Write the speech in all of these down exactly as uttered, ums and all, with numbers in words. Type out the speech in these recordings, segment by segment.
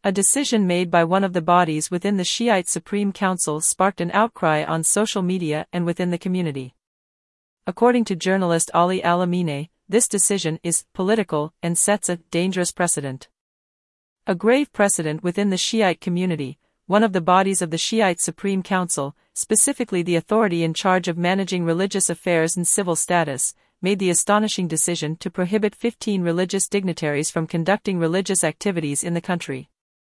A decision made by one of the bodies within the Shiite Supreme Council sparked an outcry on social media and within the community. According to journalist Ali Al-Amineh, this decision is political and sets a dangerous precedent. A grave precedent within the Shiite community. One of the bodies of the Shiite Supreme Council, specifically the authority in charge of managing religious affairs and civil status, made the astonishing decision to prohibit fifteen religious dignitaries from conducting religious activities in the country.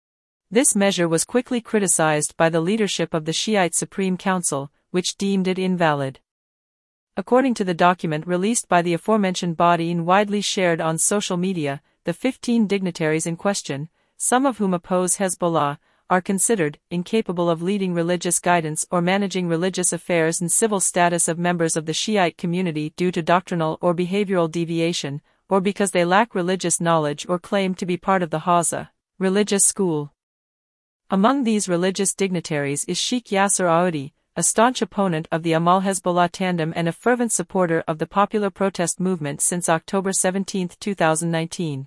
This measure was quickly criticized by the leadership of the Shiite Supreme Council, which deemed it invalid. According to the document released by the aforementioned body and widely shared on social media, the fifteen dignitaries in question, some of whom oppose Hezbollah, are considered incapable of leading religious guidance or managing religious affairs and civil status of members of the Shiite community due to doctrinal or behavioral deviation, or because they lack religious knowledge or claim to be part of the Hawza religious school. Among these religious dignitaries is Sheikh Yasser Aoudi, a staunch opponent of the Amal-Hezbollah tandem and a fervent supporter of the popular protest movement since October seventeenth two thousand nineteen.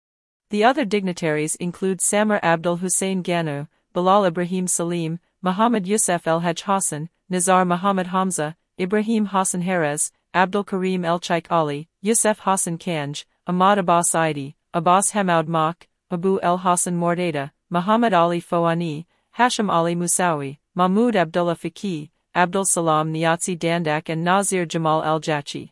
The other dignitaries include Samir Abdul Hussein Ganu, Bilal Ibrahim Salim, Muhammad Youssef El-Hajj Hassan, Nizar Muhammad Hamza, Ibrahim Hassan Harez, Abdul Karim El-Chaik Ali, Youssef Hassan Kanj, Ahmad Abbas Aidi, Abbas Hamaud Mak, Abu El-Hassan Mordada, Muhammad Ali Fouani, Hashim Ali Musawi, Mahmoud Abdullah Faqih, Abdul Salam Niazi Dandak and Nazir Jamal El-Jachi.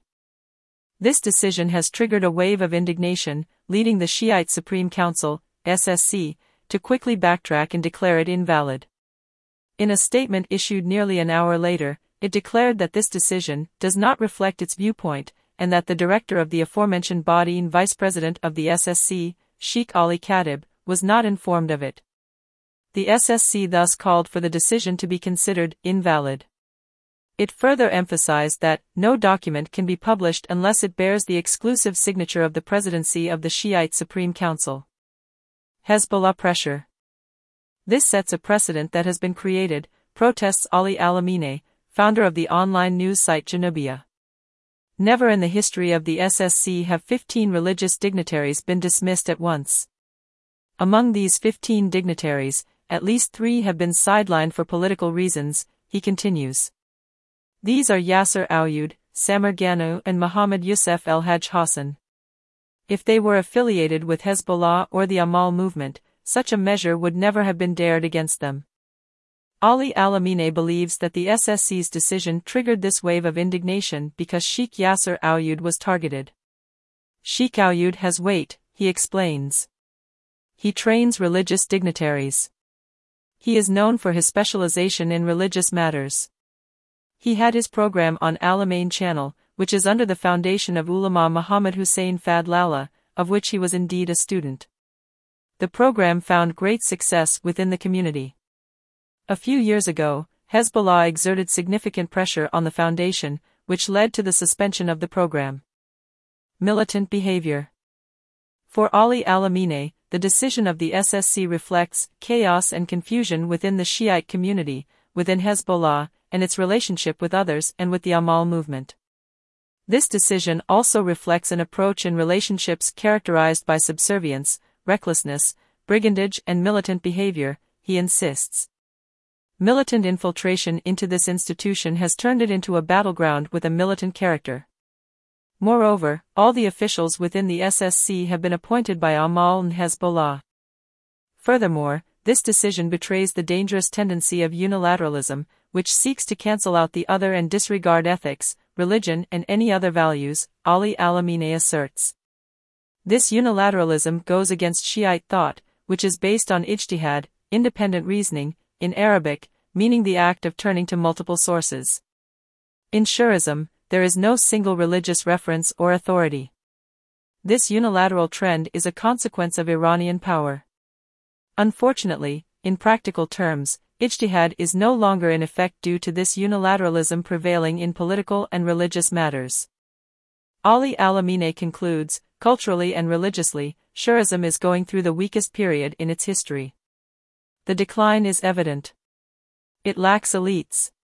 This decision has triggered a wave of indignation, leading the Shiite Supreme Council, S S C, to quickly backtrack and declare it invalid. In a statement issued nearly an hour later, it declared that this decision does not reflect its viewpoint, and that the director of the aforementioned body and vice president of the S S C, Sheikh Ali Khatib, was not informed of it. The S S C thus called for the decision to be considered invalid. It further emphasized that no document can be published unless it bears the exclusive signature of the presidency of the Shiite Supreme Council. Hezbollah pressure. This sets a precedent that has been created, protests Ali Al-Amineh, founder of the online news site Janubia. Never in the history of the S S C have fifteen religious dignitaries been dismissed at once. Among these fifteen dignitaries, at least three have been sidelined for political reasons, he continues. These are Yasser Aoudi, Samir Ganu and Muhammad Youssef El-Hajj Hassan. If they were affiliated with Hezbollah or the Amal movement, such a measure would never have been dared against them. Ali Al-Amineh believes that the S S C's decision triggered this wave of indignation because Sheikh Yasser Aoudi was targeted. Sheikh Aoudi has weight, he explains. He trains religious dignitaries. He is known for his specialization in religious matters. He had his program on Al-Amain channel, which is under the foundation of Ulama Muhammad Hussein Fadlallah, of which he was indeed a student. The program found great success within the community. A few years ago, Hezbollah exerted significant pressure on the foundation, which led to the suspension of the program. Militant behavior. For Ali Al-Amineh, the decision of the S S C reflects chaos and confusion within the Shiite community, within Hezbollah, and its relationship with others and with the Amal movement. This decision also reflects an approach in relationships characterized by subservience, recklessness, brigandage and militant behavior, he insists. Militant infiltration into this institution has turned it into a battleground with a militant character. Moreover, all the officials within the S S C have been appointed by Amal and Hezbollah. Furthermore, this decision betrays the dangerous tendency of unilateralism, which seeks to cancel out the other and disregard ethics, religion and any other values, Ali Al-Amineh asserts. This unilateralism goes against Shiite thought, which is based on ijtihad, independent reasoning, in Arabic, meaning the act of turning to multiple sources. In Shi'ism, there is no single religious reference or authority. This unilateral trend is a consequence of Iranian power. Unfortunately, in practical terms, ijtihad is no longer in effect due to this unilateralism prevailing in political and religious matters. Ali Al-Amineh concludes, culturally and religiously, Shi'ism is going through the weakest period in its history. The decline is evident. It lacks elites.